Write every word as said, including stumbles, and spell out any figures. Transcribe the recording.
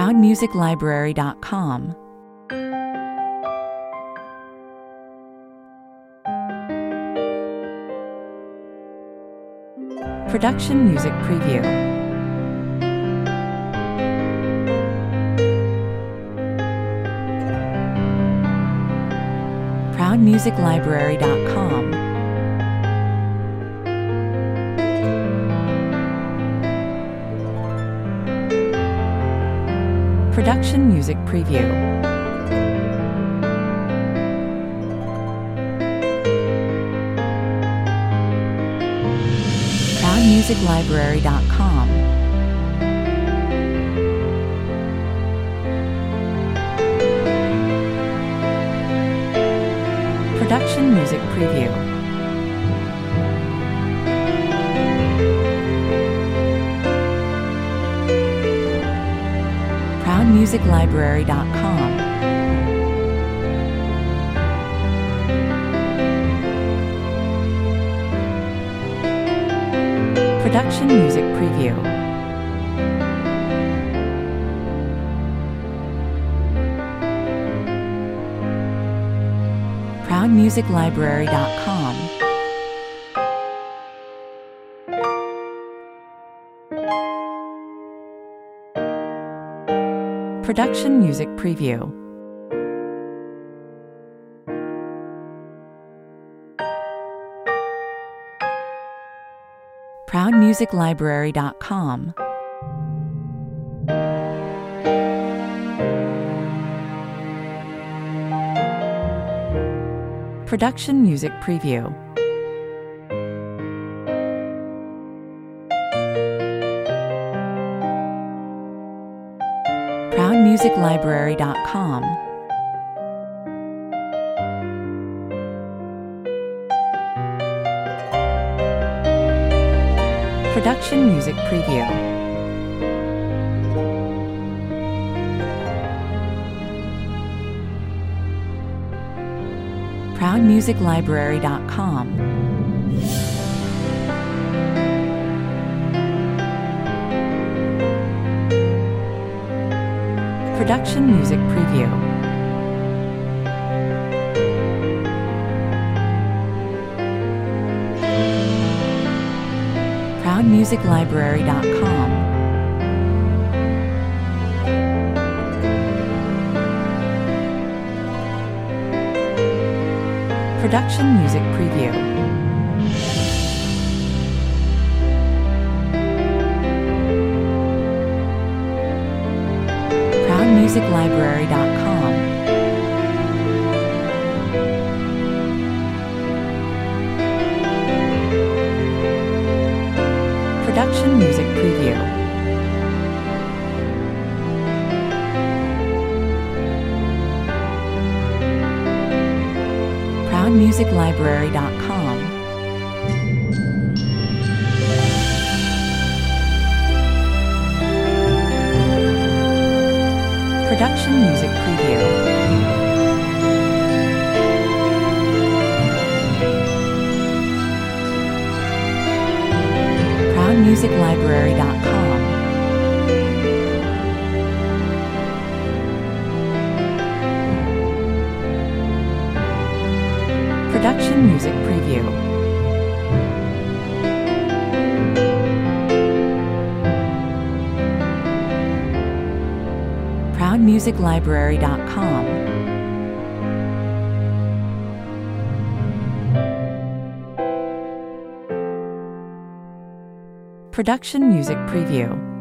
proud music library dot com. Production Music Preview. proud music library dot com. Production Music Preview. proud music library dot com. Production Music Preview. proud music library dot com. Production Music Preview. proud music library dot com. Production Music Preview. proud music library dot com. Production Music Preview. proud music library dot com. Production Music Preview. proud music library dot com. Production Music Preview. proud music library dot com. Production Music Preview. proud music library dot com. Production Music Preview. proud music library dot com. Production Music Preview. proud music library dot com. Production Music Preview. proud music library dot com. Production Music Preview.